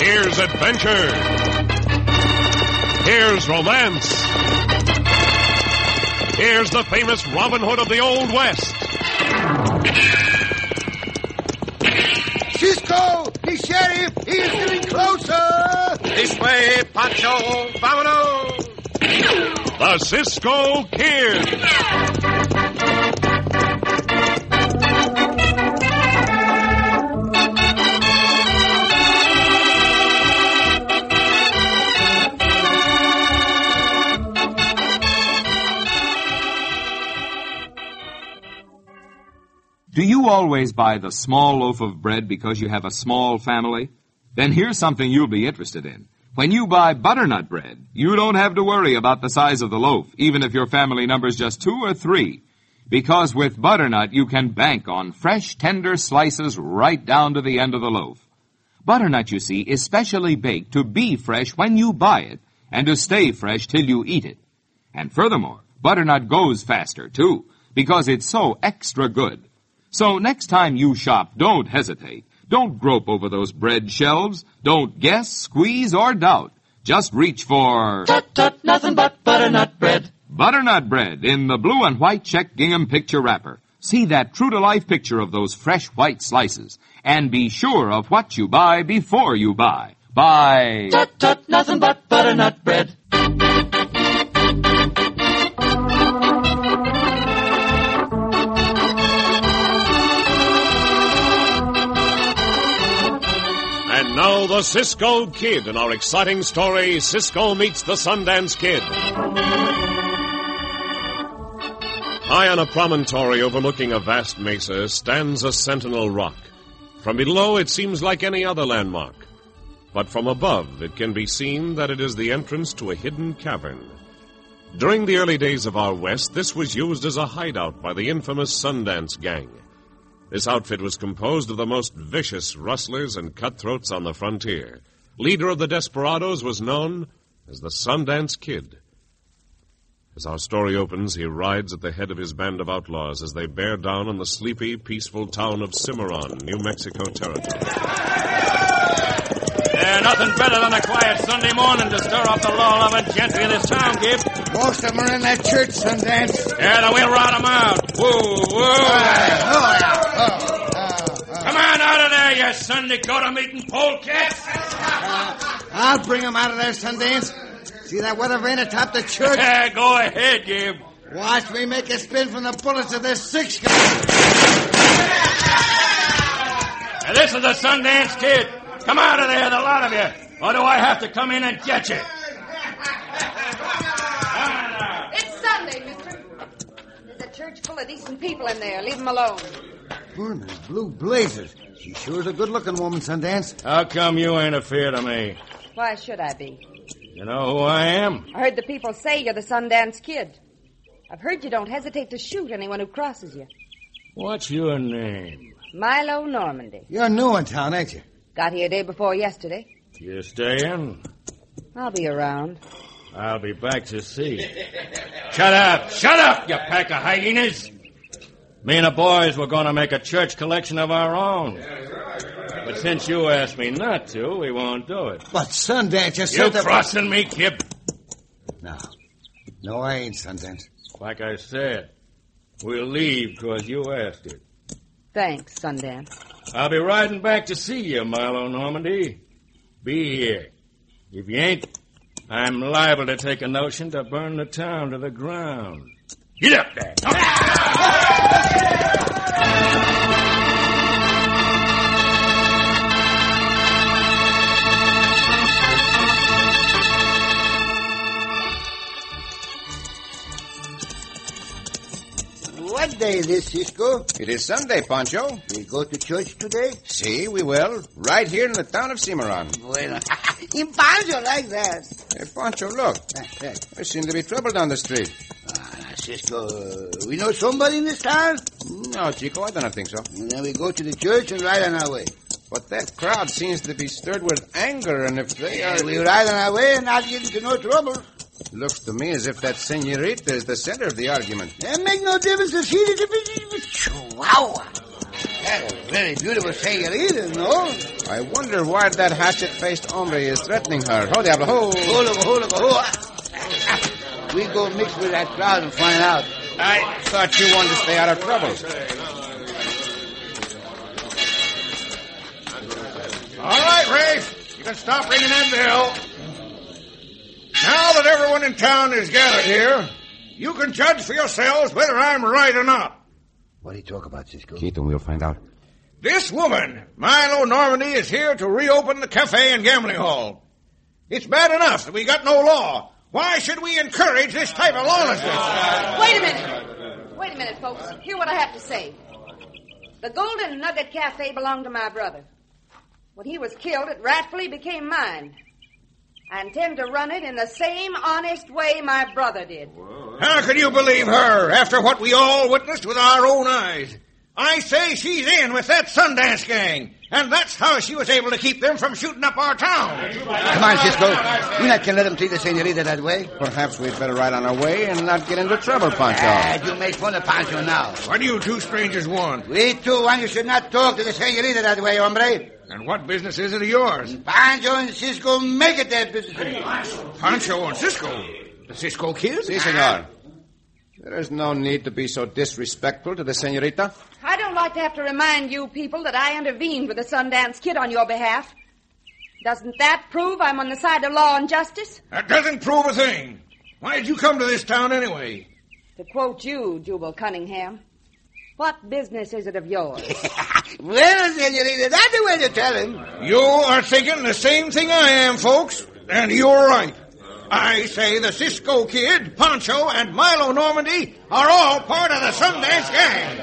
Here's adventure. Here's romance. Here's the famous Robin Hood of the Old West. Cisco! The sheriff! He is getting closer! This way, Pancho! Vámonos! The Cisco Kid. Do you always buy the small loaf of bread because you have a small family? Then here's something you'll be interested in. When you buy butternut bread, you don't have to worry about the size of the loaf, even if your family number's just 2 or 3. Because with butternut, you can bank on fresh, tender slices right down to the end of the loaf. Butternut, you see, is specially baked to be fresh when you buy it, and to stay fresh till you eat it. And furthermore, butternut goes faster, too, because it's so extra good. So next time you shop, don't hesitate. Don't grope over those bread shelves. Don't guess, squeeze, or doubt. Just reach for... Tut, tut, nothing but butternut bread. Butternut bread in the blue and white check gingham picture wrapper. See that true-to-life picture of those fresh white slices. And be sure of what you buy before you buy. Buy... Tut, tut, nothing but butternut bread. And now the Cisco Kid in our exciting story, Cisco Meets the Sundance Kid. High on a promontory overlooking a vast mesa stands a sentinel rock. From below it seems like any other landmark. But from above it can be seen that it is the entrance to a hidden cavern. During the early days of our West, this was used as a hideout by the infamous Sundance Gang. This outfit was composed of the most vicious rustlers and cutthroats on the frontier. Leader of the desperados was known as the Sundance Kid. As our story opens, he rides at the head of his band of outlaws as they bear down on the sleepy, peaceful town of Cimarron, New Mexico territory. Nothing better than a quiet Sunday morning to stir up the law-loving gentry of this town, Gib. Most of them are in that church, Sundance. Yeah, then we'll rout them out. Whoa, whoa. Come on out of there, you Sunday go-to-meeting polecats. I'll bring them out of there, Sundance. See that weather vane atop the church? Yeah, go ahead, Gib. Watch me make a spin from the bullets of this 6-gun. Now, this is the Sundance Kid. Come out of there, the lot of you. Or do I have to come in and get you? It's Sunday, mister. There's a church full of decent people in there. Leave them alone. Goodness, blue blazers. She sure is a good-looking woman, Sundance. How come you ain't afeard of me? Why should I be? You know who I am? I heard the people say you're the Sundance Kid. I've heard you don't hesitate to shoot anyone who crosses you. What's your name? Milo Normandy. You're new in town, ain't you? Got here day before yesterday. You staying? I'll be around. I'll be back to see. Shut up, you pack of hyenas. Me and the boys were going to make a church collection of our own. But since you asked me not to, we won't do it. But Sundance just You said that... crossing me, Kip? No, I ain't, Sundance. Like I said, we'll leave because you asked it. Thanks, Sundance. I'll be riding back to see you, Milo Normandy. Be here. If you ain't, I'm liable to take a notion to burn the town to the ground. Get up there. What day is this, Cisco? It is Sunday, Pancho. We go to church today? See, we will. Right here in the town of Cimarron. Bueno, in Pancho like that. Hey, Pancho, look. There seems to be trouble down the street. Cisco, we know somebody in this town? No, Chico, I do not think so. And then we go to the church and ride on our way. But that crowd seems to be stirred with anger, and if they are... We ride on our way and not get into no trouble. Looks to me as if that senorita is the center of the argument. That make no difference if she's a Chihuahua. That's a very beautiful señorita, no? I wonder why that hatchet-faced hombre is threatening her. Ho, diablo, ho! Ho. We go mix with that crowd and find out. I thought you wanted to stay out of trouble. All right, Rafe. You can stop ringing that bell. Now that everyone in town is gathered here, you can judge for yourselves whether I'm right or not. What do you talk about, Cisco? Keith, and we'll find out. This woman, Milo Normandy, is here to reopen the cafe and gambling hall. It's bad enough that we got no law. Why should we encourage this type of lawlessness? Wait a minute, folks. Hear what I have to say. The Golden Nugget Cafe belonged to my brother. When he was killed, it rightfully became mine. I intend to run it in the same honest way my brother did. How can you believe her after what we all witnessed with our own eyes? I say she's in with that Sundance gang, and that's how she was able to keep them from shooting up our town. Come on, Cisco. We're not going to let them treat the señorita that way. Perhaps we'd better ride on our way and not get into trouble, Pancho. You make fun of Pancho now. What do you two strangers want? We two want you should not talk to the señorita that way, hombre. And what business is it of yours? Pancho and Cisco make it that business. Pancho and Cisco? The Cisco kid? Si, senor. There is no need to be so disrespectful to the señorita. I don't like to have to remind you people that I intervened with the Sundance Kid on your behalf. Doesn't that prove I'm on the side of law and justice? That doesn't prove a thing. Why did you come to this town anyway? To quote you, Jubal Cunningham, what business is it of yours? Well, señorita, that's the way to tell him. You are thinking the same thing I am, folks, and you're right. I say the Cisco Kid, Pancho, and Milo Normandy are all part of the Sundance gang.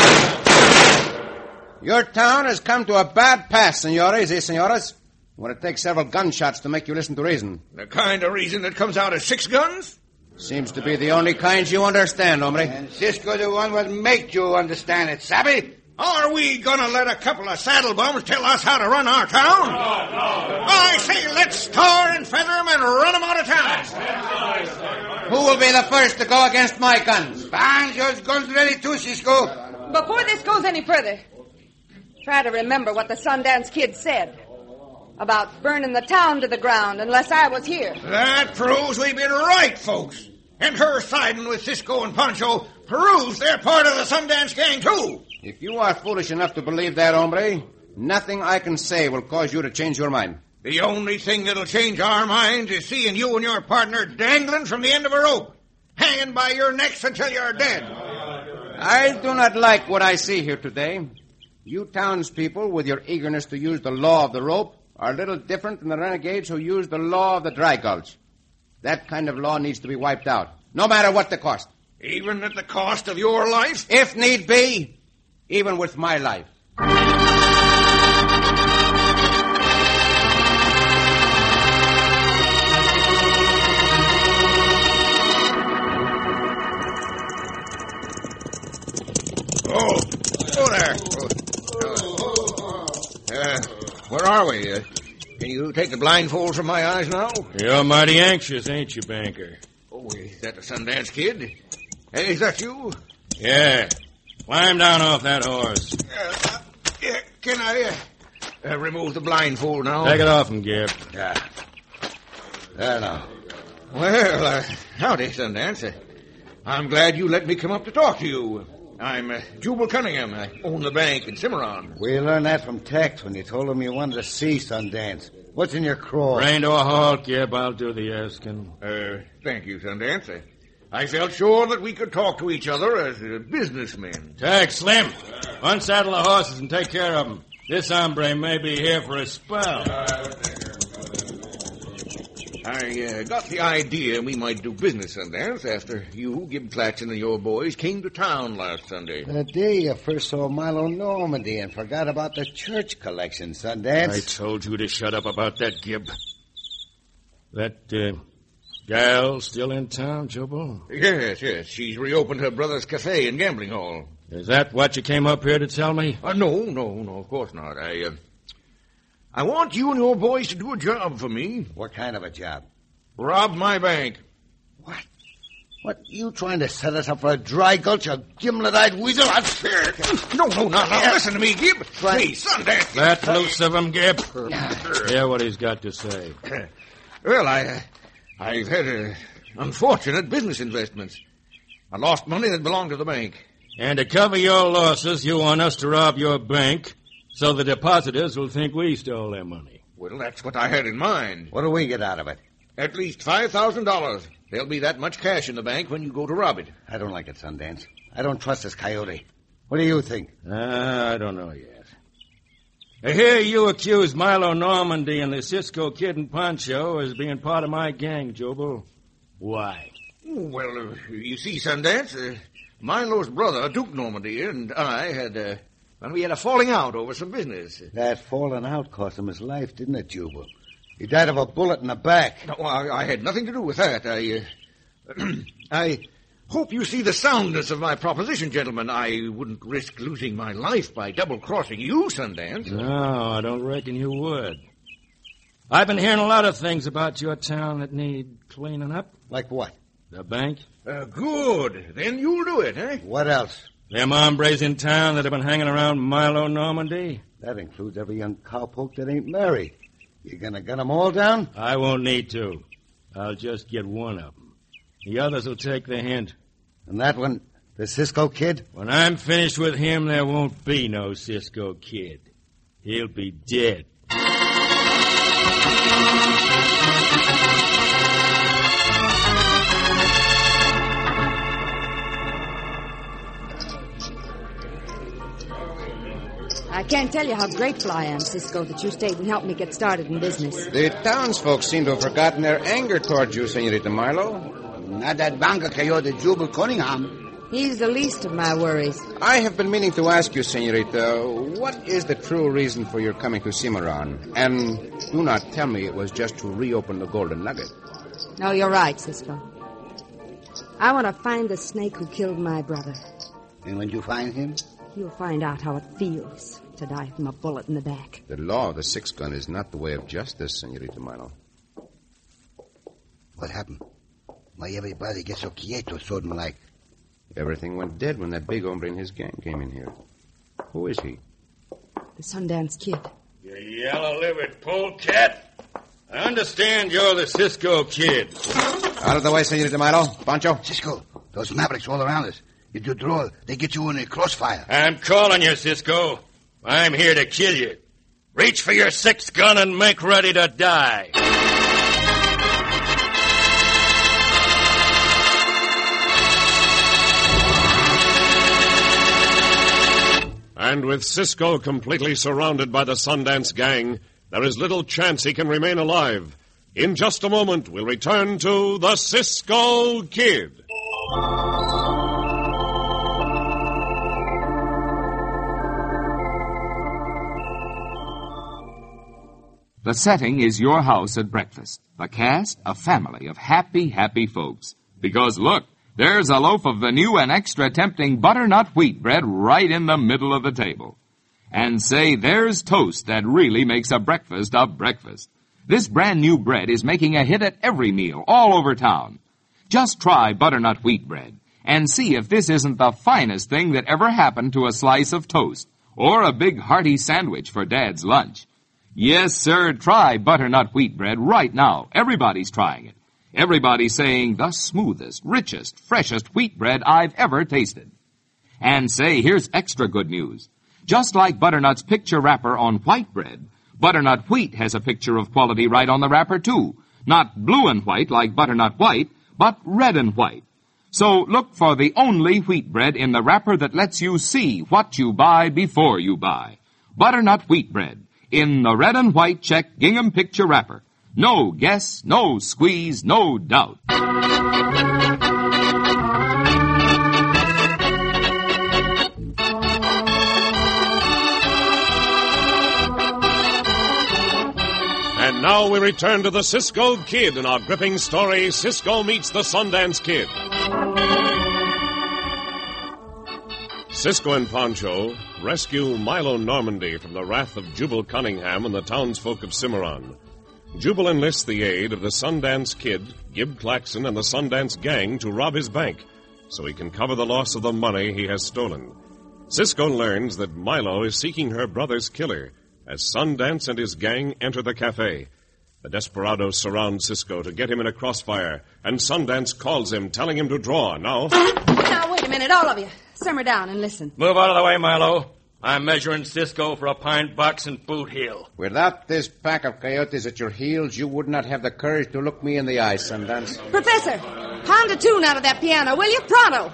Your town has come to a bad pass, senores y señoras. When it takes several gunshots to make you listen to reason. The kind of reason that comes out of 6 guns? Seems to be the only kind you understand, hombre. And Cisco the one will make you understand it, sabe? Are we gonna let a couple of saddle bums tell us how to run our town? No. I say let's tar and feather them and run them out of town. Who will be the first to go against my guns? Pancho's guns ready too, Cisco. Before this goes any further, try to remember what the Sundance Kid said about burning the town to the ground unless I was here. That proves we've been right, folks. And her siding with Cisco and Pancho proves they're part of the Sundance gang, too. If you are foolish enough to believe that, hombre, nothing I can say will cause you to change your mind. The only thing that'll change our minds is seeing you and your partner dangling from the end of a rope, hanging by your necks until you're dead. I do not like what I see here today. You townspeople, with your eagerness to use the law of the rope, are a little different than the renegades who use the law of the dry gulch. That kind of law needs to be wiped out, no matter what the cost. Even at the cost of your life? If need be. Even with my life. Oh there. Where are we? Can you take the blindfold from my eyes now? You're mighty anxious, ain't you, banker? Oh, is that the Sundance Kid? Hey, is that you? Yeah. Climb down off that horse. Can I remove the blindfold now? Take it off him, Gib. Yeah. There now. Well, howdy, Sundance. I'm glad you let me come up to talk to you. I'm Jubal Cunningham. I own the bank in Cimarron. We learned that from Tex when you told him you wanted to see Sundance. What's in your craw? Rain to a halt, Gib. I'll do the asking. Thank you, Sundance. I felt sure that we could talk to each other as businessmen. Tex, Slim, unsaddle the horses and take care of them. This hombre may be here for a spell. I got the idea we might do business, Sundance, after you, Gib Claxon, and your boys came to town last Sunday. The day you first saw Milo Normandy and forgot about the church collection, Sundance. I told you to shut up about that, Gib. That, gal still in town, Jubal? Yes. She's reopened her brother's cafe and gambling hall. Is that what you came up here to tell me? No, of course not. I want you and your boys to do a job for me. What kind of a job? Rob my bank. What? What, you trying to set us up for a dry gulch, you gimlet-eyed weasel? I'm scared. No, now, listen to me, Gib. Please, Sundance. Let loose of him, Gib. Hear what he's got to say. Well, I've had unfortunate business investments. I lost money that belonged to the bank. And to cover your losses, you want us to rob your bank so the depositors will think we stole their money. Well, that's what I had in mind. What do we get out of it? At least $5,000. There'll be that much cash in the bank when you go to rob it. I don't like it, Sundance. I don't trust this coyote. What do you think? I don't know yet. I hear you accuse Milo Normandy and the Cisco Kid and Pancho as being part of my gang, Jubal. Why? Well, you see, Sundance, Milo's brother, Duke Normandy, and I had, we had a falling out over some business. That falling out cost him his life, didn't it, Jubal? He died of a bullet in the back. No, I had nothing to do with that. I hope you see the soundness of my proposition, gentlemen. I wouldn't risk losing my life by double-crossing you, Sundance. No, I don't reckon you would. I've been hearing a lot of things about your town that need cleaning up. Like what? The bank. Good. Then you'll do it, eh? What else? Them hombres in town that have been hanging around Milo Normandy. That includes every young cowpoke that ain't married. You gonna gun them all down? I won't need to. I'll just get one of them. The others will take the hint. And that one, the Cisco Kid? When I'm finished with him, there won't be no Cisco Kid. He'll be dead. I can't tell you how grateful I am, Cisco, that you stayed and helped me get started in business. The townsfolk seem to have forgotten their anger towards you, Senorita Milo. Not that banker coyote Jubal Cunningham. He's the least of my worries. I have been meaning to ask you, Senorita, what is the true reason for your coming to Cimarron? And do not tell me it was just to reopen the Golden Nugget. No, you're right, Cisco. I want to find the snake who killed my brother. And when you find him? You'll find out how it feels to die from a bullet in the back. The law of the six-gun is not the way of justice, Senorita Milo. What happened? Why everybody gets so quieto, sudden like? Everything went dead when that big hombre and his gang came in here. Who is he? The Sundance Kid. You yellow-livered polecat. I understand you're the Cisco Kid. Out of the way, Senorita Milo. Pancho. Cisco, those mavericks all around us. If you draw, they get you in a crossfire. I'm calling you, Cisco. I'm here to kill you. Reach for your 6-gun and make ready to die. And with Cisco completely surrounded by the Sundance gang, there is little chance he can remain alive. In just a moment, we'll return to the Cisco Kid. The setting is your house at breakfast. The cast, a family of happy, happy folks. Because look, there's a loaf of the new and extra tempting butternut wheat bread right in the middle of the table. And say, there's toast that really makes a breakfast a breakfast. This brand new bread is making a hit at every meal all over town. Just try butternut wheat bread and see if this isn't the finest thing that ever happened to a slice of toast or a big hearty sandwich for Dad's lunch. Yes, sir, try butternut wheat bread right now. Everybody's trying it. Everybody's saying the smoothest, richest, freshest wheat bread I've ever tasted. And say, here's extra good news. Just like Butternut's picture wrapper on white bread, Butternut Wheat has a picture of quality right on the wrapper, too. Not blue and white like Butternut White, but red and white. So look for the only wheat bread in the wrapper that lets you see what you buy before you buy. Butternut Wheat Bread in the red and white check gingham picture wrapper. No guess, no squeeze, no doubt. And now we return to the Cisco Kid in our gripping story, Cisco Meets the Sundance Kid. Cisco and Pancho rescue Milo Normandy from the wrath of Jubal Cunningham and the townsfolk of Cimarron. Jubal enlists the aid of the Sundance Kid, Gib Claxon, and the Sundance Gang to rob his bank so he can cover the loss of the money he has stolen. Cisco learns that Milo is seeking her brother's killer as Sundance and his gang enter the cafe. The desperados surround Cisco to get him in a crossfire, and Sundance calls him, telling him to draw. Now, wait a minute, all of you. Simmer down and listen. Move out of the way, Milo. I'm measuring Cisco for a pint box and boot heel. Without this pack of coyotes at your heels, you would not have the courage to look me in the eye, Sundance. Professor, pound a tune out of that piano, will you? Pronto.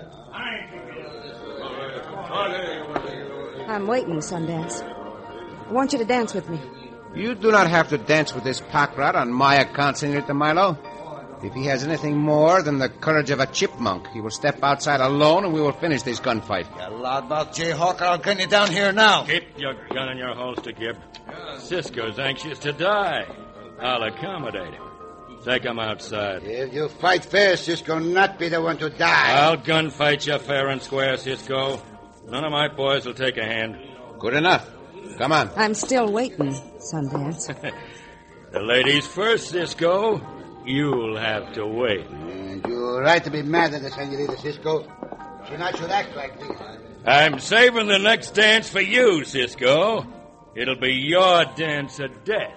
I'm waiting, Sundance. I want you to dance with me. You do not have to dance with this pack rat on my account, Senorita Milo. If he has anything more than the courage of a chipmunk, he will step outside alone and we will finish this gunfight. You loudmouth jayhawker, I'll gun you down here now. Keep your gun in your holster, Gib. Cisco's anxious to die. I'll accommodate him. Take him outside. If you fight fair, Cisco not be the one to die. I'll gunfight you fair and square, Cisco. None of my boys will take a hand. Good enough. Come on. I'm still waiting, Sundance. The ladies first, Cisco. You'll have to wait. And you're right to be mad at the Senorita Cisco. She not should act like this. I'm saving the next dance for you, Cisco. It'll be your dance of death.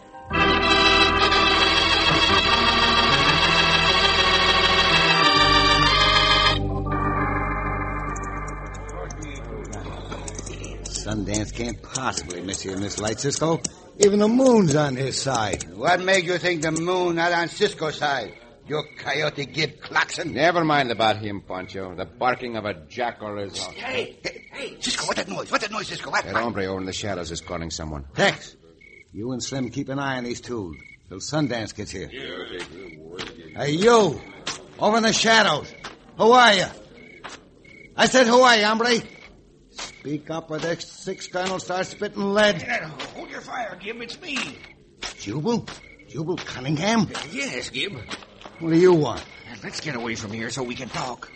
Sundance can't possibly miss you in this light, Cisco. Even the moon's on his side. What made you think the moon not on Cisco's side? You coyote Gib Claxon. Never mind about him, Pancho. The barking of a jackal is... Hey, Cisco, what that noise? What that noise, Cisco? What? That hombre over in the shadows is calling someone. Tex, you and Slim keep an eye on these two till Sundance gets here. Hey, you, over in the shadows. Who are you? I said, who are you, hombre? Speak up or this six-gun will start spitting lead. Hold your fire, Gib. It's me. Jubal? Jubal Cunningham? Yes, Gib. What do you want? Let's get away from here so we can talk.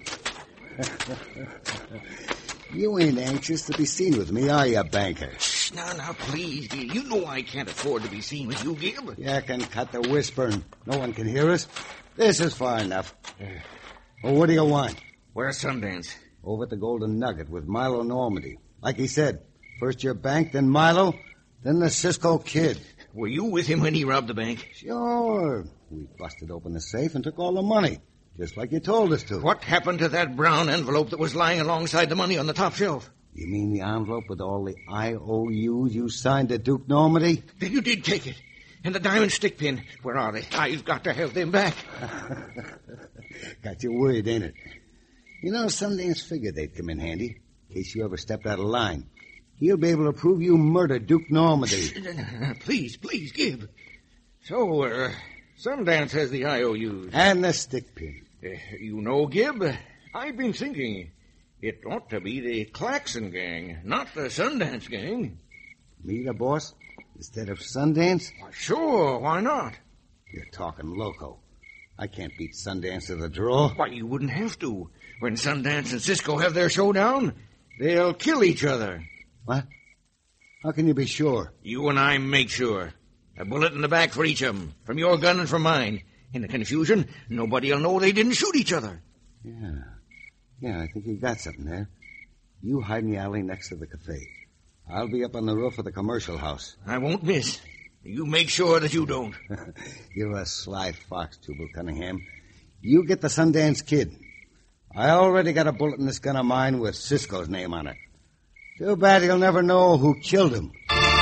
You ain't anxious to be seen with me, are you, banker? Now, please, Gib. You know I can't afford to be seen with you, Gib. You can cut the whispering. No one can hear us. This is far enough. Well, what do you want? Where's Sundance? Over at the Golden Nugget with Milo Normandy. Like he said, first your bank, then Milo, then the Cisco Kid. Were you with him when he robbed the bank? Sure. We busted open the safe and took all the money, just like you told us to. What happened to that brown envelope that was lying alongside the money on the top shelf? You mean the envelope with all the IOUs you signed to Duke Normandy? Then you did take it. And the diamond stick pin. Where are they? I've got to have them back. Got you worried, ain't it? You know, Sundance figured they'd come in handy, in case you ever stepped out of line. He'll be able to prove you murdered Duke Normandy. Please, Gib. So, Sundance has the IOUs. And the stick pin. You know, Gib, I've been thinking it ought to be the Claxon gang, not the Sundance gang. Me, the boss, instead of Sundance? Sure, why not? You're talking loco. I can't beat Sundance to the draw. Why, you wouldn't have to. When Sundance and Cisco have their showdown, they'll kill each other. What? How can you be sure? You and I make sure. A bullet in the back for each of them, from your gun and from mine. In the confusion, nobody'll know they didn't shoot each other. Yeah, I think you got something there. You hide in the alley next to the cafe. I'll be up on the roof of the commercial house. I won't miss. You make sure that you don't. You're a sly fox, Jubal Cunningham. You get the Sundance Kid. I already got a bullet in this gun of mine with Cisco's name on it. Too bad he'll never know who killed him.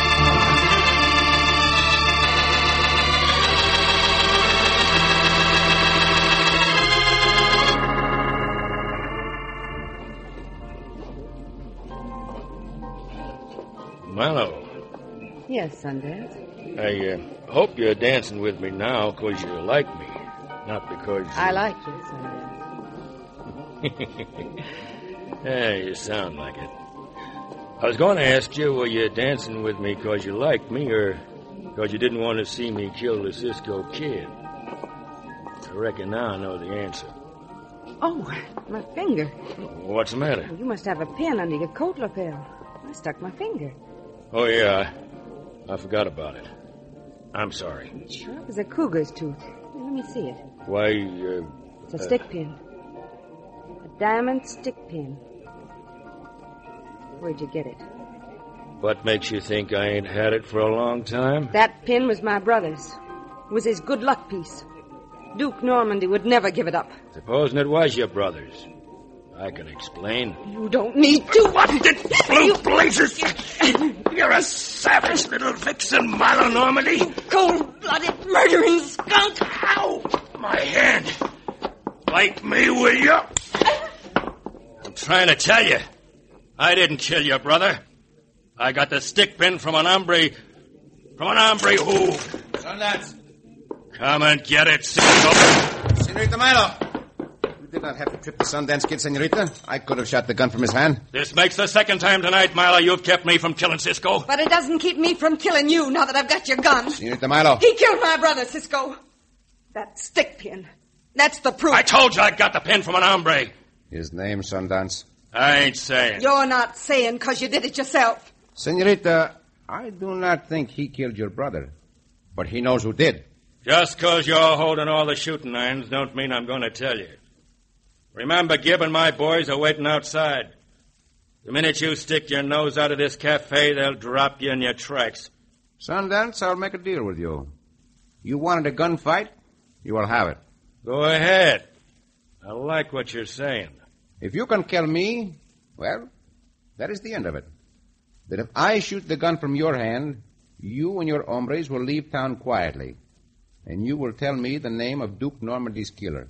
Milo. Yes, Sundance. I hope you're dancing with me now because you like me, not because you... I like you, Sundance. Yeah, you sound like it. I was going to ask you, were you dancing with me because you liked me or because you didn't want to see me kill the Cisco Kid? I reckon now I know the answer. Oh, my finger. What's the matter? You must have a pin under your coat lapel. I stuck my finger. Oh, yeah, I forgot about it. I'm sorry. It sure was a cougar's tooth. Let me see it. Why, It's a stick pin. A diamond stick pin. Where'd you get it? what makes you think I ain't had it for a long time? That pin was my brother's. It was his good luck piece. Duke Normandy would never give it up. Supposing it was your brother's. I can explain. You don't need to. What the blue blazes? You're a savage little vixen, Milo Normandy. Cold-blooded murdering skunk. Ow! My hand. Bite me, will you? I'm trying to tell you. I didn't kill your brother. I got the stick pin from an hombre. From an hombre who... Sundance. Come and get it, Cisco. Senorita Milo. You did not have to trip the Sundance Kid, Senorita. I could have shot the gun from his hand. This makes the second time tonight, Milo, you've kept me from killing Cisco. But it doesn't keep me from killing you now that I've got your gun. Senorita Milo. He killed my brother, Cisco. That stick pin. That's the proof. I told you I got the pin from an hombre. His name, Sundance. I ain't saying. You're not saying because you did it yourself. Senorita, I do not think he killed your brother. But he knows who did. Just because you're holding all the shooting irons don't mean I'm going to tell you. Remember, Gibb and my boys are waiting outside. The minute you stick your nose out of this cafe, they'll drop you in your tracks. Sundance, I'll make a deal with you. You wanted a gunfight? You will have it. Go ahead. I like what you're saying. If you can kill me, well, that is the end of it. But if I shoot the gun from your hand, you and your hombres will leave town quietly. And you will tell me the name of Duke Normandy's killer.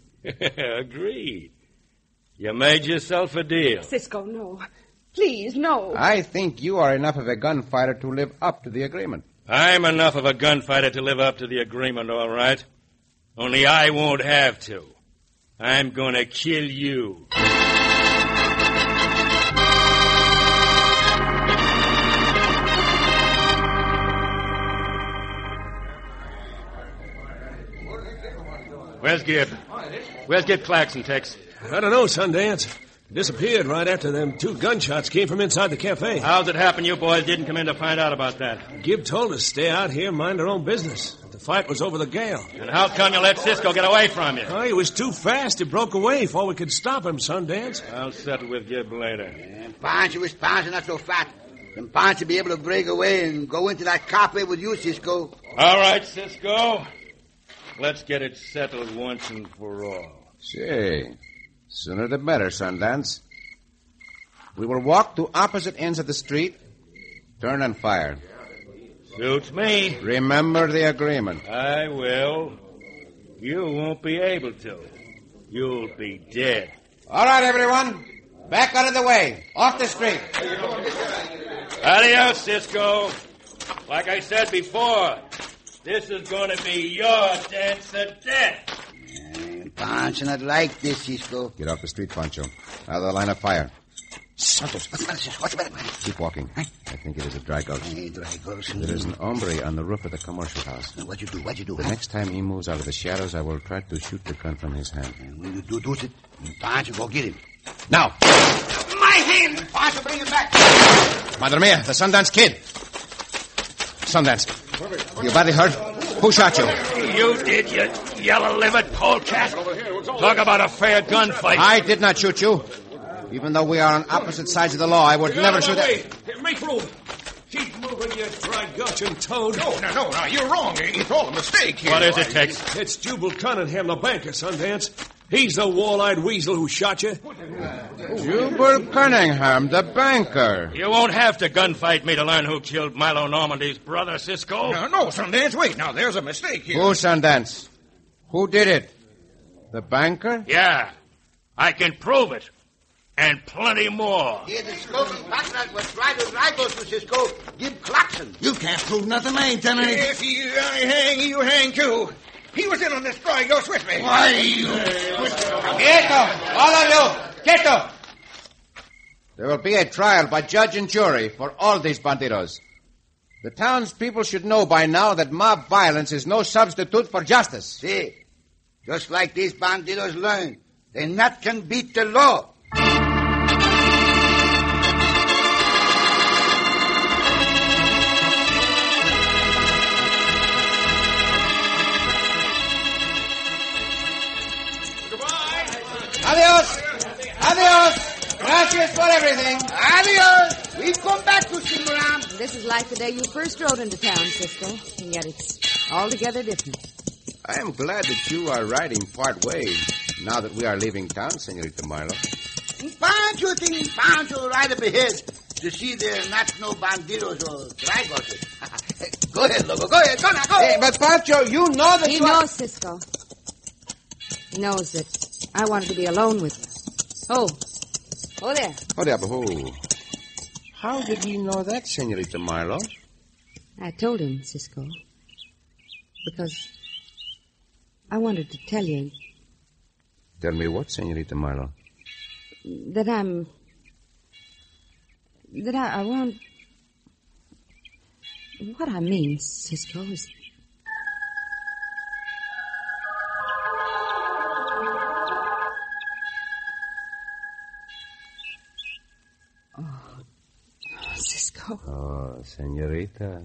Agreed. You made yourself a deal. Cisco, no. Please, no. I think you are enough of a gunfighter to live up to the agreement. I'm enough of a gunfighter to live up to the agreement, all right. Only I won't have to. I'm going to kill you. Where's Gibb? Where's Gibb Claxon, Tex? I don't know, Sundance. Disappeared right after them two gunshots came from inside the cafe. How's it happen you boys didn't come in to find out about that? Gibb told us stay out here, mind our own business. The fight was over the gale. And how come you let Cisco get away from you? Oh, he was too fast. He broke away before we could stop him, Sundance. I'll settle with Gibb later. Pancho was Pancho not so fat. And Pancho be able to break away and go into that cafe with you, Cisco. All right, Cisco. Let's get it settled once and for all. Say, sooner the better, Sundance. We will walk to opposite ends of the street, turn and fire. Suits me. Remember the agreement. I will. You won't be able to. You'll be dead. All right, everyone. Back out of the way. Off the street. Adios, Cisco. Like I said before, this is going to be your dance to death. Pancho not like this, Cisco. Get off the street, Pancho. Out of the line of fire. Santos, what's the matter, Cisco? What's the matter? Keep walking. I think it is a dry gulch. Hey, dry gulch. There is an hombre on the roof of the commercial house. What you do? The next time he moves out of the shadows, I will try to shoot the gun from his hand. And when you do it, Pancho go get him. Now! My hand! Pancho, bring him back. Madre mia, the Sundance Kid. Sundance, you badly hurt? Who shot you? You did, you yellow-livered polecat. Talk about a fair gunfight. I did not shoot you. Even though we are on opposite sides of the law, I would never shoot... Make room. Keep moving, you dry gulch and toad. No, you're wrong. It's all a mistake here. What is it, Tex? It's Jubal Cunningham, the banker, Sundance. He's the wall-eyed weasel who shot you. Jubal Cunningham, the banker. You won't have to gunfight me to learn who killed Milo Normandy's brother, Cisco. No, Sundance, wait. Now, there's a mistake here. Who, Sundance? Who did it? The banker? Yeah, I can prove it. And plenty more. Here, the smoking partner was trying to drive us to Cisco. Give Claxon. You can't prove nothing. I ain't done anything. If I hang, you hang too. He was in on this dry gulch with me. Why, you... Quieto! All of you! Quieto! There will be a trial by judge and jury for all these bandidos. The townspeople should know by now that mob violence is no substitute for justice. See, just like these bandidos learn, they not can beat the law. this is like the day you first rode into town, Cisco, and yet it's altogether different. I am glad that you are riding part ways now that we are leaving town, Senorita Marlowe. Pancho thinking Pancho right up ahead to see there not no bandidos or dragos. Go ahead, Lobo. Go ahead. Go now. Go. Hey, but Pancho, you know that He knows, Cisco. He knows that I wanted to be alone with you. Oh there. Oh, there, oh. How did he know that, Senorita Marlowe? I told him, Cisco, because I wanted to tell you Tell me what, Senorita Marlowe? that I want... What I mean, Cisco, is... Cisco. Oh, Senorita.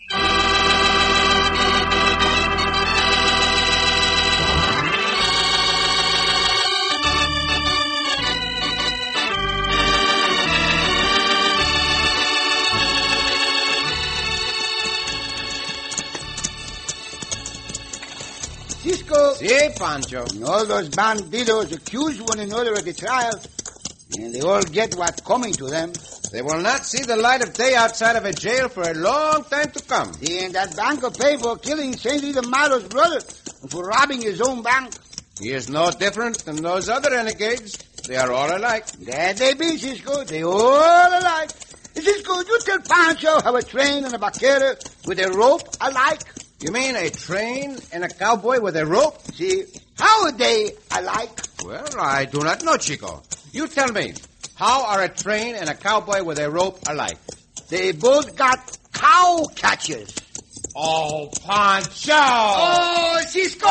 Cisco. Si, Pancho. All those bandidos accuse one another at the trial, and they all get what's coming to them. They will not see the light of day outside of a jail for a long time to come. And that bank will pay for killing Senorita Marlowe's brother and for robbing his own bank. He is no different than those other renegades. They are all alike. That they be, Cisco. They all alike. Cisco, you tell Pancho how a train and a vaquero with a rope alike. You mean a train and a cowboy with a rope? See, how are they alike? Well, I do not know, Chico. You tell me. How are a train and a cowboy with a rope alike? They both got cow catchers. Oh, Pancho! Oh, Cisco!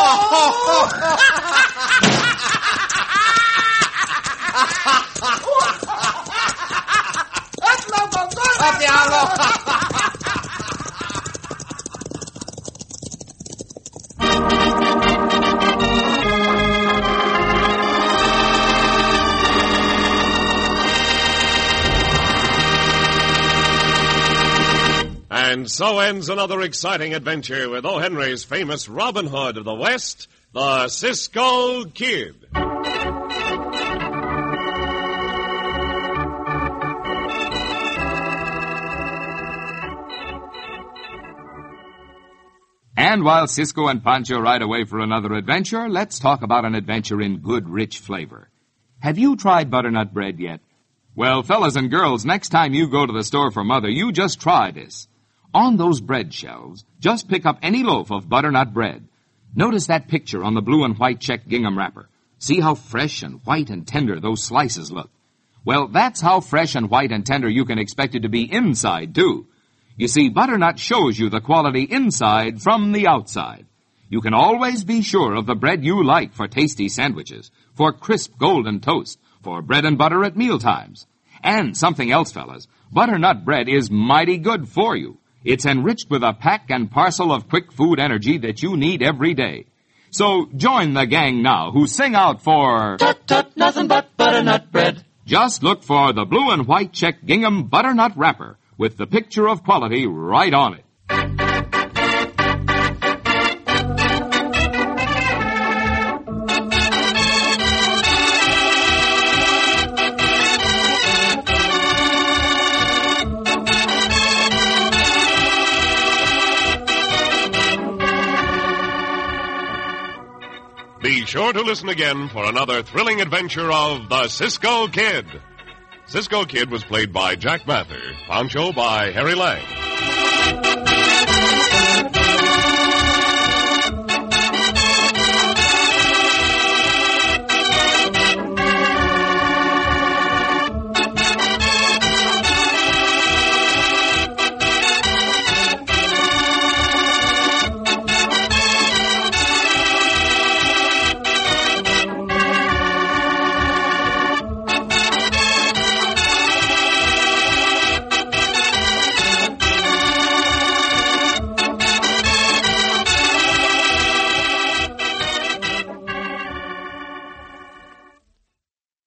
And so ends another exciting adventure with O. Henry's famous Robin Hood of the West, the Cisco Kid. And while Cisco and Pancho ride away for another adventure, let's talk about an adventure in good, rich flavor. Have you tried butternut bread yet? Well, fellas and girls, next time you go to the store for Mother, you just try this. On those bread shelves, just pick up any loaf of butternut bread. Notice that picture on the blue and white check gingham wrapper. See how fresh and white and tender those slices look. Well, that's how fresh and white and tender you can expect it to be inside, too. You see, butternut shows you the quality inside from the outside. You can always be sure of the bread you like for tasty sandwiches, for crisp golden toast, for bread and butter at mealtimes. And something else, fellas, butternut bread is mighty good for you. It's enriched with a pack and parcel of quick food energy that you need every day. So join the gang now who sing out for... Tut, tut, nothing but butternut bread. Just look for the blue and white check gingham butternut wrapper with the picture of quality right on it. Be sure to listen again for another thrilling adventure of the Cisco Kid. Cisco Kid was played by Jack Mather, Pancho by Harry Lang.